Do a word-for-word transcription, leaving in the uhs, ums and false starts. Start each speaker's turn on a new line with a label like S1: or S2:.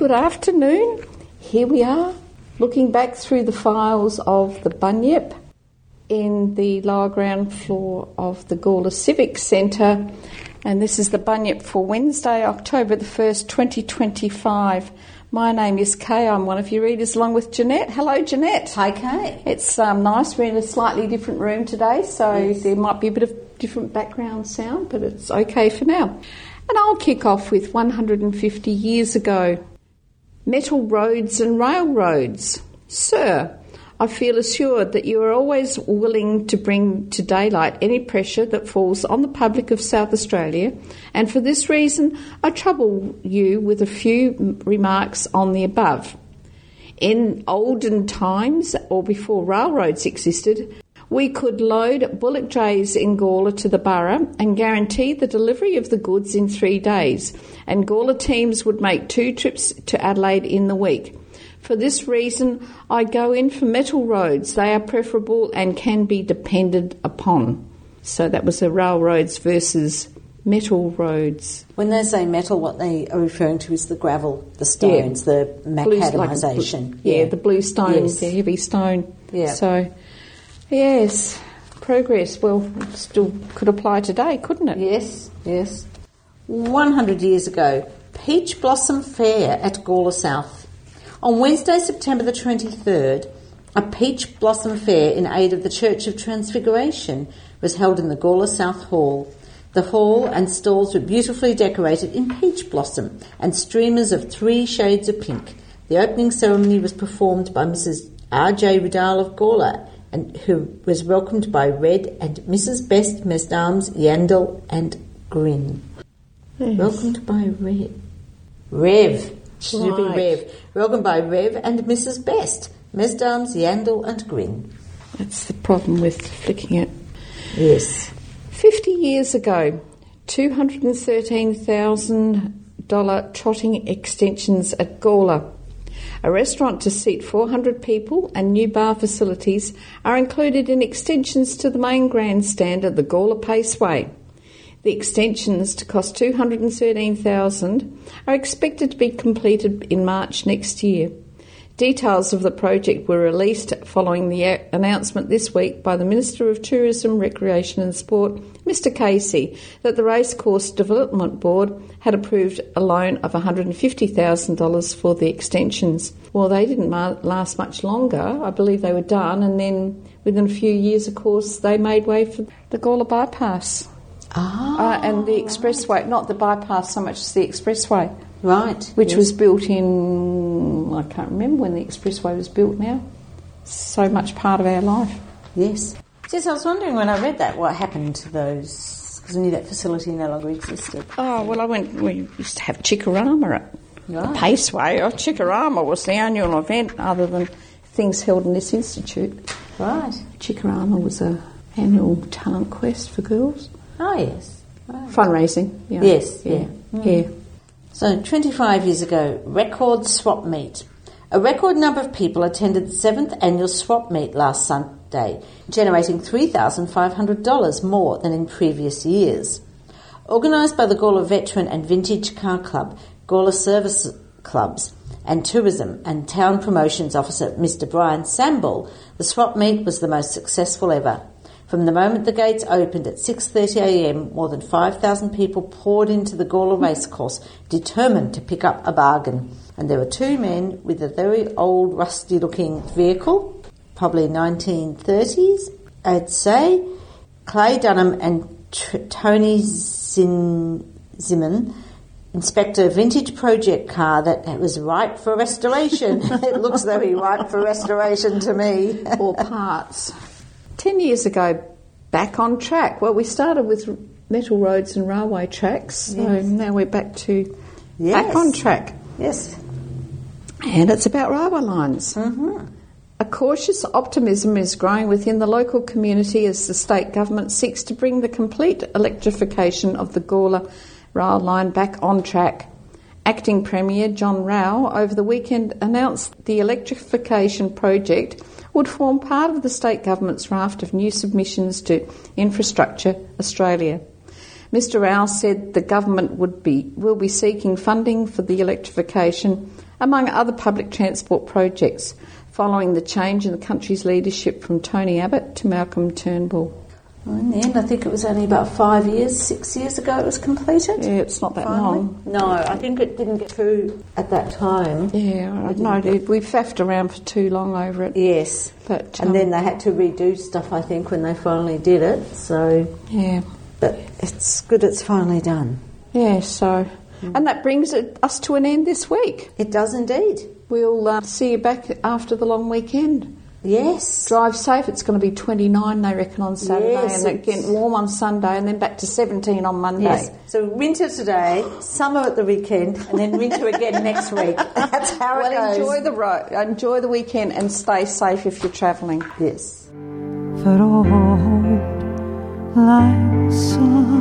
S1: good afternoon. Here we are, looking back through the files of the Bunyip in the lower ground floor of the Gawler Civic Centre. And this is the Bunyip for Wednesday, October the first, twenty twenty-five. My name is Kay. I'm one of your readers along with Jeanette. Hello, Jeanette.
S2: Hi, Kay.
S1: It's um, nice. We're in a slightly different room today, so
S2: yes.
S1: There might be a bit of different background sound, but it's okay for now. And I'll kick off with one hundred fifty years ago. Metal roads and railroads. Sir, I feel assured that you are always willing to bring to daylight any pressure that falls on the public of South Australia, and for this reason I trouble you with a few remarks on the above. In olden times, or before railroads existed, we could load bullock drays in Gawler to the borough and guarantee the delivery of the goods in three days, and Gawler teams would make two trips to Adelaide in the week. For this reason, I go in for metal roads. They are preferable and can be depended upon. So that was the railroads versus metal roads.
S2: When they say metal, what they are referring to is the gravel, the stones, yeah. the macadamisation.
S1: Like, yeah, yeah, the blue stone, yes. The heavy stone.
S2: Yeah.
S1: So, yes, progress. Well, still could apply today, couldn't it?
S2: Yes, yes. one hundred years ago, Peach Blossom Fair at Gawler South. On Wednesday, September the twenty-third, a Peach Blossom Fair in aid of the Church of Transfiguration was held in the Gawler South Hall. The hall and stalls were beautifully decorated in peach blossom and streamers of three shades of pink. The opening ceremony was performed by Missus R J Riddell of Gawler, and who was welcomed by Red and Missus Best, Mesdames Yandel and Grin. Yes. Welcomed by Red. Rev. Should be Rev. Welcomed by Rev and Missus Best, Mesdames Yandel and Grin.
S1: That's the problem with flicking it.
S2: Yes.
S1: Fifty years ago, two hundred thirteen thousand dollars trotting extensions at Gawler. A restaurant to seat four hundred people and new bar facilities are included in extensions to the main grandstand at the Gawler Paceway. The extensions, to cost two hundred thirteen thousand dollars, are expected to be completed in March next year. Details of the project were released following the announcement this week by the Minister of Tourism, Recreation and Sport, Mister Casey, that the Racecourse Development Board had approved a loan of one hundred fifty thousand dollars for the extensions. Well, they didn't last much longer. I believe they were done, and then within a few years, of course, they made way for the Gawler Bypass.
S2: Ah.
S1: Uh, and the expressway, not the bypass so much as the expressway.
S2: Right.
S1: Which
S2: yes.
S1: was built in, I can't remember when the expressway was built now. So much part of our life.
S2: Yes. Yes, I was wondering when I read that what happened to those, because I knew that facility no longer existed.
S1: Oh, well, I went, we used to have Chickarama at
S2: right.
S1: the Paceway. Oh, Chickarama was the annual event other than things held in this institute.
S2: Right.
S1: Chickarama was a annual talent quest for girls.
S2: Oh, yes. Right.
S1: Fundraising. Yeah.
S2: Yes,
S1: yeah.
S2: yeah.
S1: Mm. yeah.
S2: So, twenty-five years ago, record swap meet. A record number of people attended the seventh annual swap meet last Sunday, generating three thousand five hundred dollars more than in previous years. Organised by the Gawler Veteran and Vintage Car Club, Gawler Service Clubs and Tourism and Town Promotions Officer Mister Brian Samball, the swap meet was the most successful ever. From the moment the gates opened at six thirty a m, more than five thousand people poured into the Gawler Racecourse, determined to pick up a bargain. And there were two men with a very old, rusty-looking vehicle, probably nineteen thirties, I'd say, Clay Dunham and T- Tony Zin- Zimmern, inspect a vintage project car that was ripe for restoration. It looks very ripe for restoration to me.
S1: Or parts. Ten years ago, back on track. Well, we started with metal roads and railway tracks, so yes. Now we're back to
S2: yes.
S1: back on track.
S2: Yes.
S1: And it's about railway lines.
S2: Mm-hmm.
S1: A cautious optimism is growing within the local community as the state government seeks to bring the complete electrification of the Gawler rail line back on track. Acting Premier John Rao over the weekend announced the electrification project would form part of the state government's raft of new submissions to Infrastructure Australia. Mister Rao said the government would be will be seeking funding for the electrification among other public transport projects, following the change in the country's leadership from Tony Abbott to Malcolm Turnbull.
S2: Well, in the end, I think it was only about five years, six years ago it was completed.
S1: Yeah, it's not that
S2: Finally.
S1: long.
S2: No, I think it didn't get through at that time.
S1: Yeah, I know. We faffed around for too long over it.
S2: Yes.
S1: But,
S2: and
S1: um,
S2: then they had to redo stuff, I think, when they finally did it. So,
S1: yeah.
S2: But it's good it's finally done.
S1: Yeah, so... Mm. And that brings it, us to an end this week.
S2: It does indeed.
S1: We'll uh, see you back after the long weekend.
S2: Yes.
S1: Drive safe. It's going to be twenty-nine, they reckon, on Saturday,
S2: yes,
S1: and then get warm on Sunday, and then back to seventeen on Monday.
S2: Yes. So winter today, summer at the weekend, and then winter again next week. That's how it
S1: well,
S2: goes.
S1: Well, enjoy the road, enjoy the weekend, and stay safe if you're travelling.
S2: Yes.
S3: For old like sun.